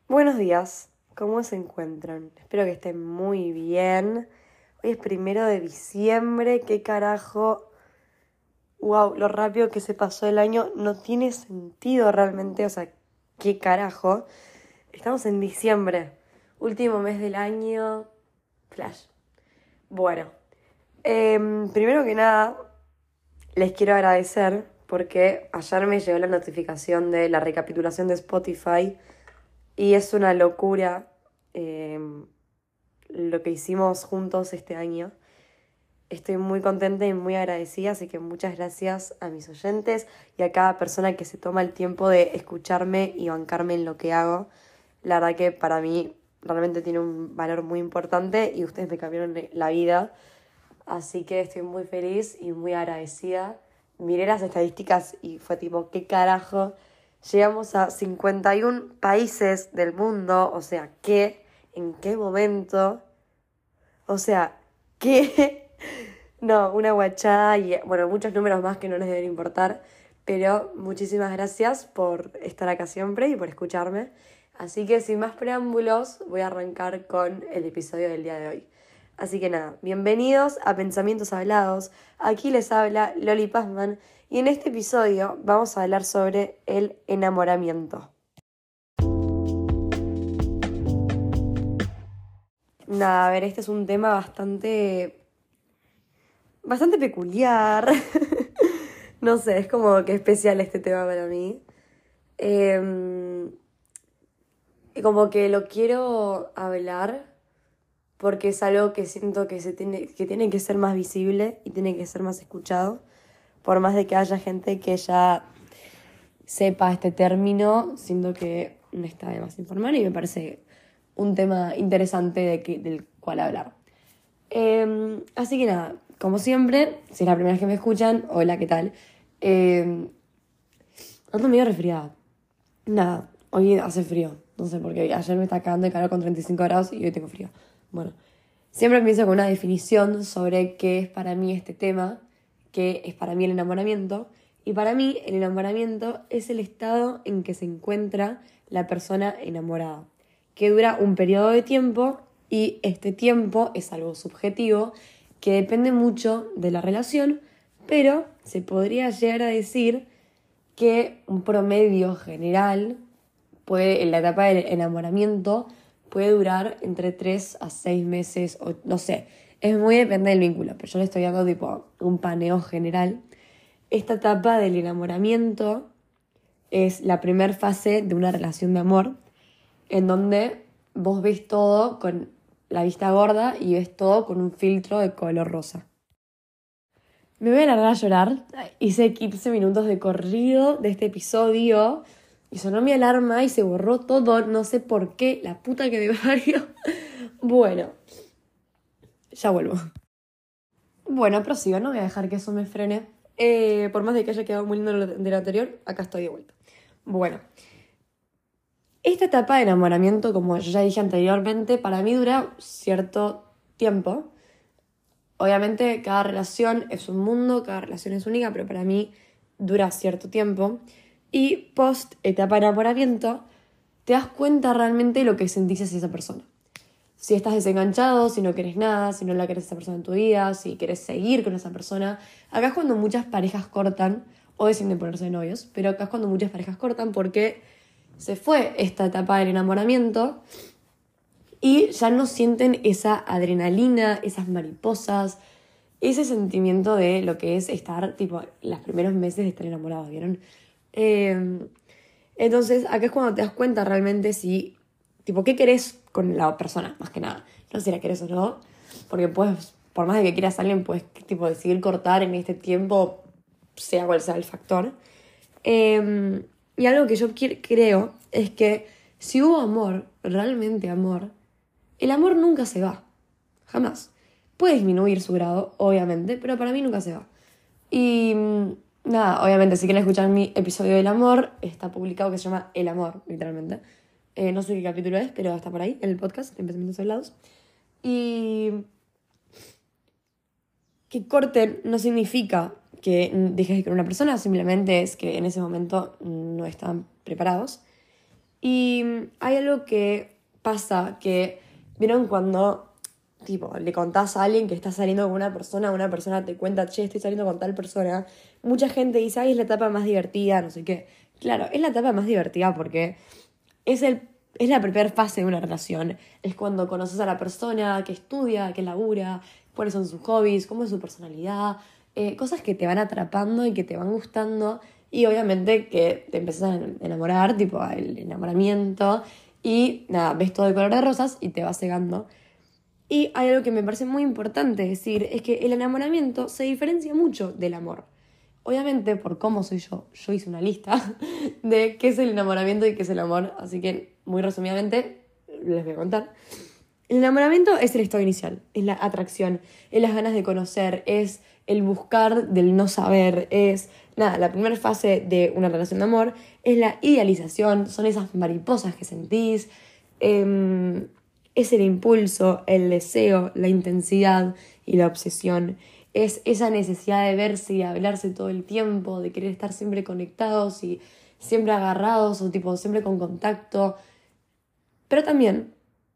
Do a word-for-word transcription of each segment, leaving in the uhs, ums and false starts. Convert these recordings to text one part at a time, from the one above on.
Buenos días, ¿cómo se encuentran? Espero que estén muy bien. Hoy es primero de diciembre, qué carajo. Wow, lo rápido que se pasó el año no tiene sentido realmente, o sea, qué carajo. Estamos en diciembre, último mes del año. Flash. Bueno, em, primero que nada, les quiero agradecer porque ayer me llegó la notificación de la recapitulación de Spotify. Y es una locura eh, lo que hicimos juntos este año. Estoy muy contenta y muy agradecida, así que muchas gracias a mis oyentes y a cada persona que se toma el tiempo de escucharme y bancarme en lo que hago. La verdad que para mí realmente tiene un valor muy importante y ustedes me cambiaron la vida. Así que estoy muy feliz y muy agradecida. Miré las estadísticas y fue tipo, ¿qué carajo? Llegamos a cincuenta y un países del mundo, o sea, ¿qué? ¿En qué momento? O sea, ¿qué? No, una guachada y, bueno, muchos números más que no les deben importar, pero muchísimas gracias por estar acá siempre y por escucharme. Así que sin más preámbulos, voy a arrancar con el episodio del día de hoy. Así que nada, bienvenidos a Pensamientos Hablados. Aquí les habla Loli Pazman y en este episodio vamos a hablar sobre el enamoramiento. Nada, a ver, este es un tema bastante, bastante peculiar. No sé, es como que especial este tema para mí. Eh, y como que lo quiero hablar porque es algo que siento que, se tiene, que tiene que ser más visible y tiene que ser más escuchado. Por más de que haya gente que ya sepa este término, siento que no está de más informar y me parece un tema interesante de que, del cual hablar. Eh, así que nada, como siempre, si es la primera vez que me escuchan, hola, ¿qué tal? Eh, ando medio resfriada. Nada, hoy hace frío, no sé por qué. Ayer me está cagando de calor con treinta y cinco grados y hoy tengo frío. Bueno, siempre empiezo con una definición sobre qué es para mí este tema, qué es para mí el enamoramiento. Y para mí el enamoramiento es el estado en que se encuentra la persona enamorada, que dura un periodo de tiempo y este tiempo es algo subjetivo que depende mucho de la relación, pero se podría llegar a decir que un promedio general puede, en la etapa del enamoramiento puede durar entre tres a seis meses, o no sé, es muy depende del vínculo, pero yo le estoy dando tipo un paneo general. Esta etapa del enamoramiento es la primera fase de una relación de amor, en donde vos ves todo con la vista gorda y ves todo con un filtro de color rosa. Me voy a largar a llorar. Hice quince minutos de corrido de este episodio y sonó mi alarma y se borró todo. No sé por qué. La puta que me parió. Bueno, ya vuelvo. Bueno, prosigo. No voy a dejar que eso me frene. Eh, por más de que haya quedado muy lindo lo de lo anterior, acá estoy de vuelta. Bueno, esta etapa de enamoramiento, como yo ya dije anteriormente, para mí dura cierto tiempo. Obviamente cada relación es un mundo, cada relación es única, pero para mí dura cierto tiempo. Y post etapa de enamoramiento te das cuenta realmente de lo que sentís hacia esa persona. Si estás desenganchado, si no querés nada, si no la querés a esa persona en tu vida, si querés seguir con esa persona. Acá es cuando muchas parejas cortan o deciden de ponerse de novios, pero acá es cuando muchas parejas cortan porque se fue esta etapa del enamoramiento y ya no sienten esa adrenalina, esas mariposas, ese sentimiento de lo que es estar, tipo, los primeros meses de estar enamorados, ¿vieron? Eh, entonces, acá es cuando te das cuenta realmente si, tipo, ¿qué querés con la persona? Más que nada. No sé si la querés o no, porque puedes, por más de que quieras a alguien, puedes, tipo, decidir cortar en este tiempo, sea cual sea el factor. Eh, y algo que yo quiero, creo es que si hubo amor, realmente amor, el amor nunca se va, jamás. Puede disminuir su grado, obviamente, pero para mí nunca se va. Y nada, obviamente, si quieren escuchar mi episodio del amor, está publicado que se llama El Amor, literalmente. Eh, no sé qué capítulo es, pero está por ahí, en el podcast, en Pensamientos Hablados. Y que corten no significa que dejes de querer a una persona, simplemente es que en ese momento no están preparados. Y hay algo que pasa, que vieron cuando, tipo, le contás a alguien que estás saliendo con una persona, una persona te cuenta, che, estoy saliendo con tal persona, mucha gente dice, ay, es la etapa más divertida, no sé qué. Claro, es la etapa más divertida porque es, el, es la primera fase de una relación. Es cuando conoces a la persona, que estudia, que labura, cuáles son sus hobbies, cómo es su personalidad, eh, cosas que te van atrapando y que te van gustando. Y obviamente que te empiezas a enamorar, tipo el enamoramiento. Y nada, ves todo de color de rosas y te vas cegando. Y hay algo que me parece muy importante decir, es que el enamoramiento se diferencia mucho del amor. Obviamente, por cómo soy yo, yo hice una lista de qué es el enamoramiento y qué es el amor, así que muy resumidamente les voy a contar. El enamoramiento es el estado inicial, es la atracción, es las ganas de conocer, es el buscar del no saber, es nada, la primera fase de una relación de amor es la idealización, son esas mariposas que sentís, eh, es el impulso, el deseo, la intensidad y la obsesión. Es esa necesidad de verse y hablarse todo el tiempo, de querer estar siempre conectados y siempre agarrados o tipo siempre con contacto. Pero también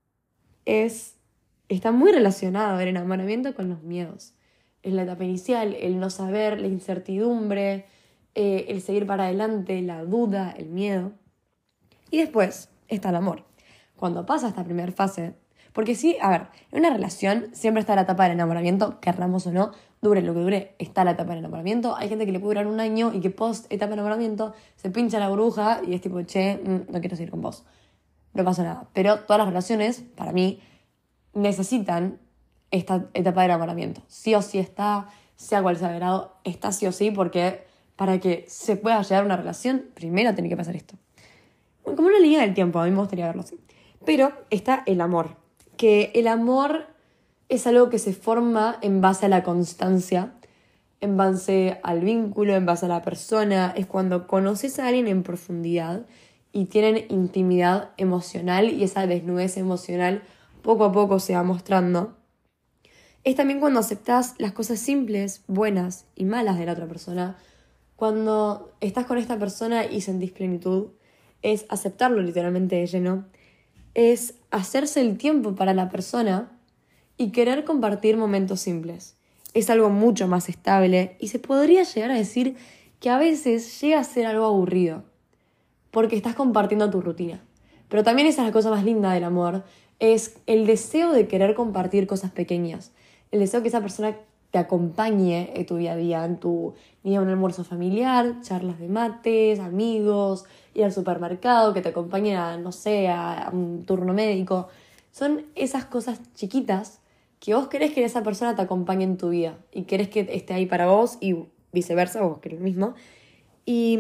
es, está muy relacionado el enamoramiento con los miedos. Es la etapa inicial, el no saber, la incertidumbre, eh, el seguir para adelante, la duda, el miedo. Y después está el amor. Cuando pasa esta primera fase, porque sí, a ver, en una relación siempre está la etapa del enamoramiento, querramos o no, dure lo que dure, está la etapa del enamoramiento. Hay gente que le puede durar un año y que post etapa de enamoramiento se pincha la burbuja y es tipo, che, mm, no quiero seguir con vos. No pasa nada. Pero todas las relaciones, para mí, necesitan esta etapa de enamoramiento. Sí o sí está, sea cual sea el grado, está sí o sí, porque para que se pueda llegar a una relación, primero tiene que pasar esto. Como una línea del tiempo, a mí me gustaría verlo así. Pero está el amor, que el amor es algo que se forma en base a la constancia, en base al vínculo, en base a la persona. Es cuando conoces a alguien en profundidad y tienen intimidad emocional y esa desnudez emocional poco a poco se va mostrando. Es también cuando aceptás las cosas simples, buenas y malas de la otra persona. Cuando estás con esta persona y sentís plenitud, es aceptarlo literalmente de lleno, es hacerse el tiempo para la persona y querer compartir momentos simples. Es algo mucho más estable y se podría llegar a decir que a veces llega a ser algo aburrido, porque estás compartiendo tu rutina. Pero también esa es la cosa más linda del amor, es el deseo de querer compartir cosas pequeñas, el deseo que esa persona te acompañe en tu día a día, en tu día a un almuerzo familiar, charlas de mates, amigos, ir al supermercado, que te acompañe a, no sé, a, a un turno médico. Son esas cosas chiquitas que vos querés que esa persona te acompañe en tu vida y querés que esté ahí para vos y viceversa, vos querés lo mismo. Y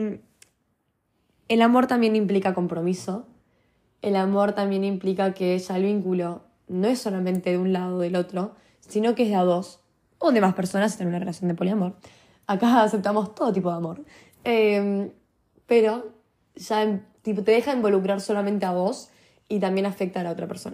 el amor también implica compromiso. El amor también implica que ya el vínculo no es solamente de un lado o del otro, sino que es de a dos o de más personas en una relación de poliamor. Acá aceptamos todo tipo de amor. Eh, pero ya tipo, te deja involucrar solamente a vos y también afecta a la otra persona.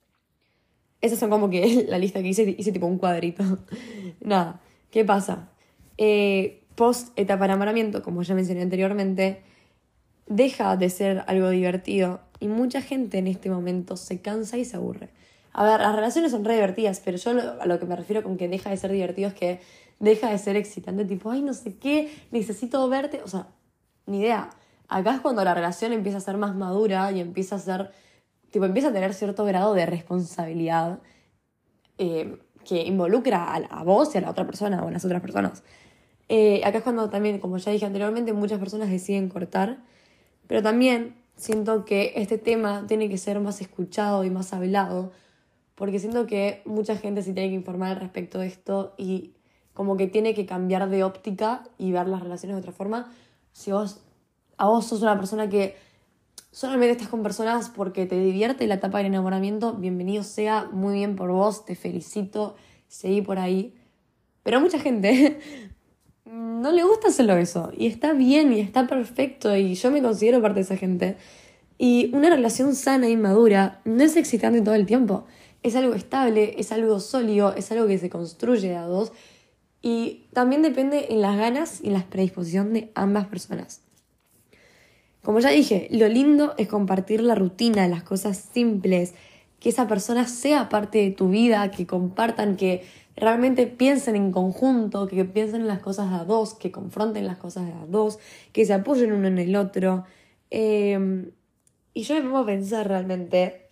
Esas son como que la lista que hice, hice tipo un cuadrito. Nada, ¿qué pasa? Eh, post etapa de enamoramiento, como ya mencioné anteriormente, deja de ser algo divertido y mucha gente en este momento se cansa y se aburre. A ver, las relaciones son re divertidas, pero yo a lo que me refiero con que deja de ser divertido es que deja de ser excitante, tipo, ay, no sé qué, necesito verte, o sea, ni idea. Acá es cuando la relación empieza a ser más madura y empieza a ser, tipo, empieza a tener cierto grado de responsabilidad eh, que involucra a, a vos y a la otra persona o a las otras personas. Eh, acá es cuando también, como ya dije anteriormente, muchas personas deciden cortar, pero también siento que este tema tiene que ser más escuchado y más hablado, porque siento que mucha gente se tiene que informar al respecto de esto y como que tiene que cambiar de óptica y ver las relaciones de otra forma. Si vos, a vos sos una persona que solamente estás con personas porque te divierte la etapa del enamoramiento, bienvenido sea, muy bien por vos, te felicito, seguí por ahí. Pero a mucha gente no le gusta solo eso, y está bien, y está perfecto, y yo me considero parte de esa gente. Y una relación sana y madura no es excitante todo el tiempo. Es algo estable, es algo sólido, es algo que se construye a dos. Y también depende en las ganas y en la predisposición de ambas personas. como ya dije, lo lindo es compartir la rutina, las cosas simples, que esa persona sea parte de tu vida, que compartan, que realmente piensen en conjunto, que piensen en las cosas de a dos, que confronten las cosas de a dos, que se apoyen uno en el otro. Eh, y yo me pongo a pensar realmente,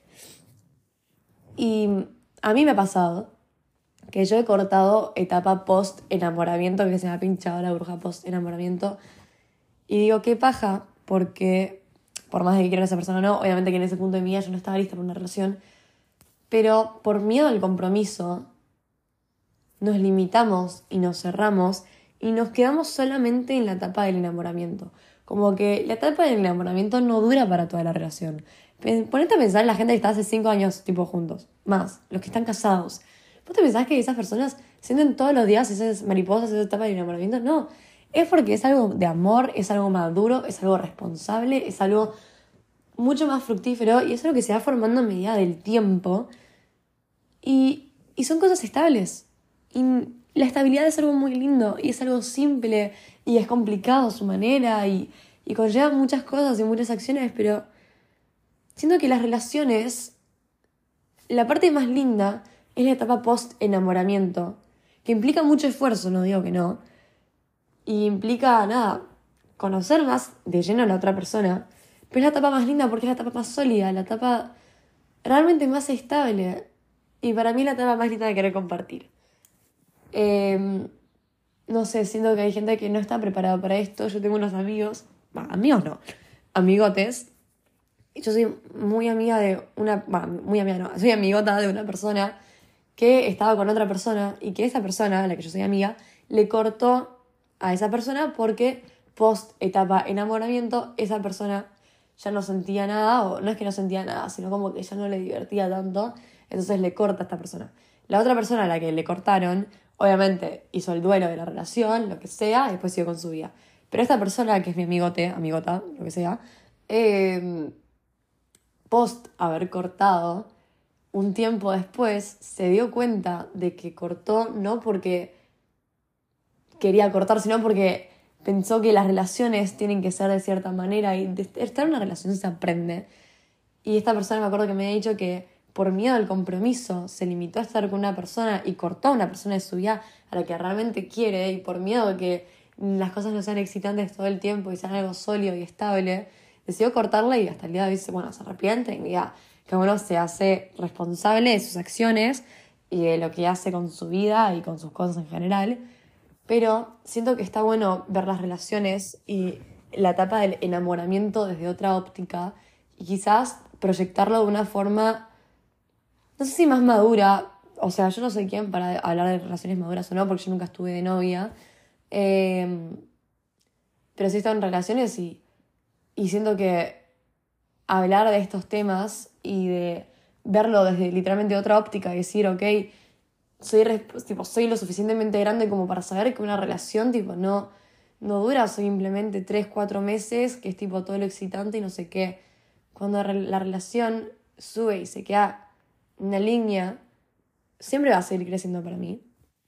y a mí me ha pasado que yo he cortado etapa post-enamoramiento, que se me ha pinchado la aguja post-enamoramiento, y digo, qué paja, porque por más de que quiera a esa persona o no, obviamente que en ese punto de mi vida yo no estaba lista para una relación, pero por miedo al compromiso nos limitamos y nos cerramos y nos quedamos solamente en la etapa del enamoramiento. Como que la etapa del enamoramiento no dura para toda la relación. Ponete a pensar en la gente que está hace cinco años tipo juntos, más, los que están casados. ¿Vos te pensás que esas personas sienten todos los días esas mariposas, esa etapa del enamoramiento? No, es porque es algo de amor, es algo maduro, es algo responsable, es algo mucho más fructífero y es algo que se va formando a medida del tiempo y, y son cosas estables. Y la estabilidad es algo muy lindo y es algo simple y es complicado a su manera y, y conlleva muchas cosas y muchas acciones, pero siento que las relaciones, la parte más linda es la etapa post-enamoramiento, que implica mucho esfuerzo, no digo que no, y implica, nada, conocer más de lleno a la otra persona, pero es la etapa más linda porque es la etapa más sólida, la etapa realmente más estable, y para mí es la etapa más linda de querer compartir. Eh, no sé, siento que hay gente que no está preparada para esto. Yo tengo unos amigos, bah, amigos no, amigotes. Y yo soy muy amiga de una, bah, muy amiga no, soy amigota de una persona que estaba con otra persona y que esa persona, a la que yo soy amiga, le cortó a esa persona porque post etapa enamoramiento esa persona ya no sentía nada, o no es que no sentía nada, sino como que ya no le divertía tanto, entonces le corta a esta persona. La otra persona a la que le cortaron, obviamente hizo el duelo de la relación, lo que sea, y después siguió con su vida. Pero esta persona, que es mi amigote, amigota, lo que sea, eh, post haber cortado, un tiempo después se dio cuenta de que cortó no porque quería cortar, sino porque pensó que las relaciones tienen que ser de cierta manera y de estar en una relación se aprende. Y esta persona me acuerdo que me ha dicho que por miedo al compromiso se limitó a estar con una persona y cortó a una persona de su vida a la que realmente quiere, y por miedo a que las cosas no sean excitantes todo el tiempo y sean algo sólido y estable, decidió cortarla y hasta el día de hoy dice, bueno, se arrepiente y diga que uno se hace responsable de sus acciones y de lo que hace con su vida y con sus cosas en general. Pero siento que está bueno ver las relaciones y la etapa del enamoramiento desde otra óptica y quizás proyectarlo de una forma, no sé si más madura, o sea, yo no soy quién para hablar de relaciones maduras o no, porque yo nunca estuve de novia, eh, pero sí he estado en relaciones y, y siento que hablar de estos temas y de verlo desde literalmente otra óptica y decir, ok, soy, tipo, soy lo suficientemente grande como para saber que una relación tipo, no, no dura simplemente tres, cuatro meses, que es tipo todo lo excitante y no sé qué. Cuando la relación sube y se queda en una línea, siempre va a seguir creciendo para mí.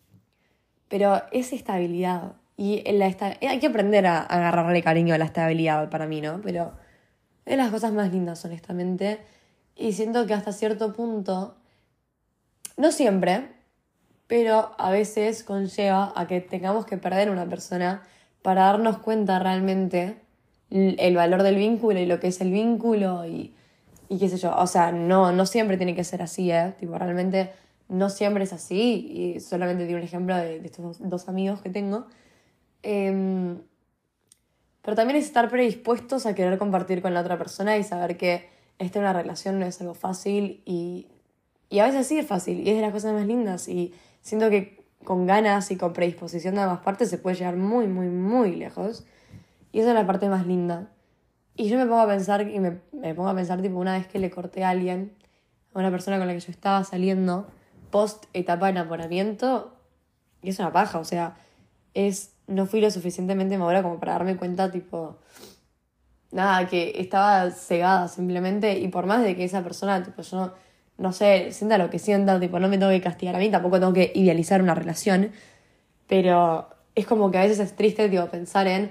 Pero es estabilidad. Y en la esta- hay que aprender a, a agarrarle cariño a la estabilidad para mí, ¿no? Pero es de las cosas más lindas, honestamente. Y siento que hasta cierto punto, no siempre, pero a veces conlleva a que tengamos que perder una persona para darnos cuenta realmente el valor del vínculo y lo que es el vínculo y, y qué sé yo. O sea, no, no siempre tiene que ser así, ¿eh? Tipo, realmente no siempre es así y solamente di un ejemplo de, de estos dos, dos amigos que tengo. Eh, pero también es estar predispuestos a querer compartir con la otra persona y saber que estar en una relación no es algo fácil y, y a veces sí es fácil y es de las cosas más lindas y siento que con ganas y con predisposición de ambas partes se puede llegar muy, muy, muy lejos y esa es la parte más linda. Y yo me pongo a pensar, y me, me pongo a pensar tipo una vez que le corté a alguien, a una persona con la que yo estaba saliendo, post etapa de enamoramiento, y es una paja, o sea, es, no fui lo suficientemente madura como para darme cuenta, tipo, nada, que estaba cegada simplemente, y por más de que esa persona, tipo, yo no, no sé, sienta lo que sienta, tipo, no me tengo que castigar a mí, tampoco tengo que idealizar una relación, pero es como que a veces es triste, tipo, pensar en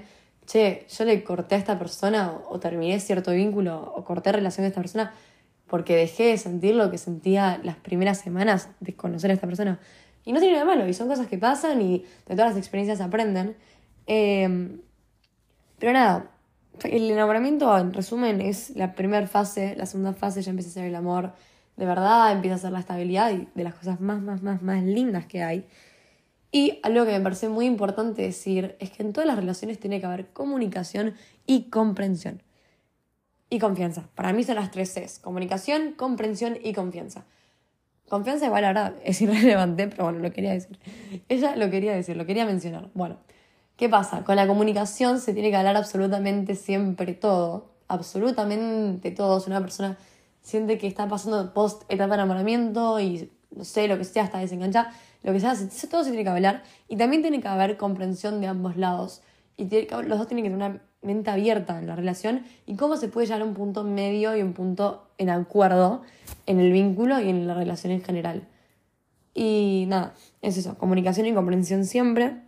che, yo le corté a esta persona o, o terminé cierto vínculo o corté relación con esta persona porque dejé de sentir lo que sentía las primeras semanas de conocer a esta persona. Y no tiene nada de malo, y son cosas que pasan y de todas las experiencias se aprenden. Eh, pero nada, el enamoramiento, en resumen, es la primera fase. La segunda fase ya empieza a ser el amor de verdad, empieza a ser la estabilidad y de las cosas más, más, más, más lindas que hay. Y algo que me parece muy importante decir es que en todas las relaciones tiene que haber comunicación y comprensión. Y confianza. Para mí son las tres Cs. Comunicación, comprensión y confianza. Confianza igual ahora es irrelevante, pero bueno, lo quería decir. Ella lo quería decir, lo quería mencionar. Bueno, ¿qué pasa? Con la comunicación se tiene que hablar absolutamente siempre todo. Absolutamente todo. Si una persona siente que está pasando post etapa de enamoramiento y no sé, lo que sea, está desenganchada, lo que sea, todo se tiene que hablar. Y también tiene que haber comprensión de ambos lados. Y tiene que, los dos tienen que tener una mente abierta en la relación y cómo se puede llegar a un punto medio y un punto en acuerdo en el vínculo y en la relación en general. Y nada, es eso, comunicación y comprensión siempre.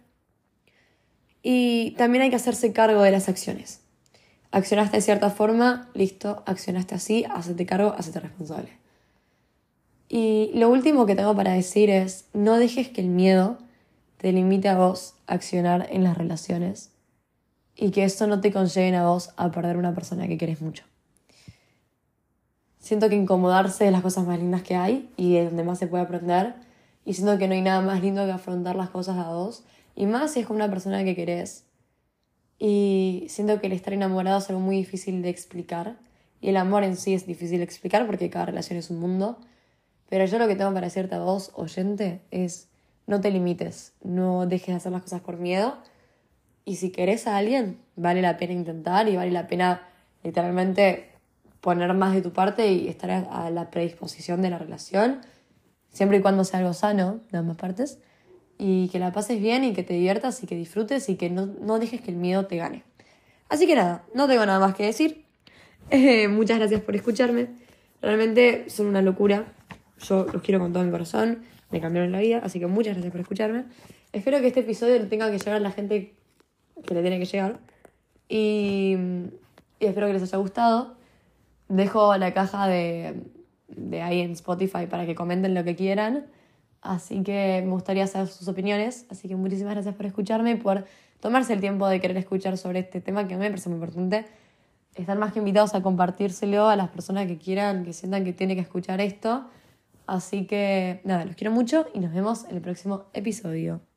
Y también hay que hacerse cargo de las acciones. Accionaste de cierta forma, listo, accionaste así, hacete cargo, hacete responsable. Y lo último que tengo para decir es, no dejes que el miedo te limite a vos a accionar en las relaciones y que eso no te conlleve a vos a perder una persona que querés mucho. Siento que incomodarse es las cosas más lindas que hay y es donde más se puede aprender. Y siento que no hay nada más lindo que afrontar las cosas a dos. Y más si es con una persona que querés. Y siento que el estar enamorado es algo muy difícil de explicar. Y el amor en sí es difícil de explicar porque cada relación es un mundo. Pero yo lo que tengo para decirte a vos, oyente, es no te limites. No dejes de hacer las cosas por miedo. Y si querés a alguien, vale la pena intentar y vale la pena literalmente poner más de tu parte y estar a la predisposición de la relación, siempre y cuando sea algo sano de ambas partes, y que la pases bien y que te diviertas y que disfrutes y que no, no dejes que el miedo te gane. Así que nada, no tengo nada más que decir. Eh, muchas gracias por escucharme. Realmente son una locura. Yo los quiero con todo mi corazón. Me cambiaron la vida, así que muchas gracias por escucharme. Espero que este episodio le tenga que llegar a la gente que le tiene que llegar. Y, y espero que les haya gustado. Dejo la caja de, de ahí en Spotify para que comenten lo que quieran. Así que me gustaría saber sus opiniones. Así que muchísimas gracias por escucharme y por tomarse el tiempo de querer escuchar sobre este tema que a mí me parece muy importante. Están más que invitados a compartírselo a las personas que quieran, que sientan que tienen que escuchar esto. Así que nada, los quiero mucho y nos vemos en el próximo episodio.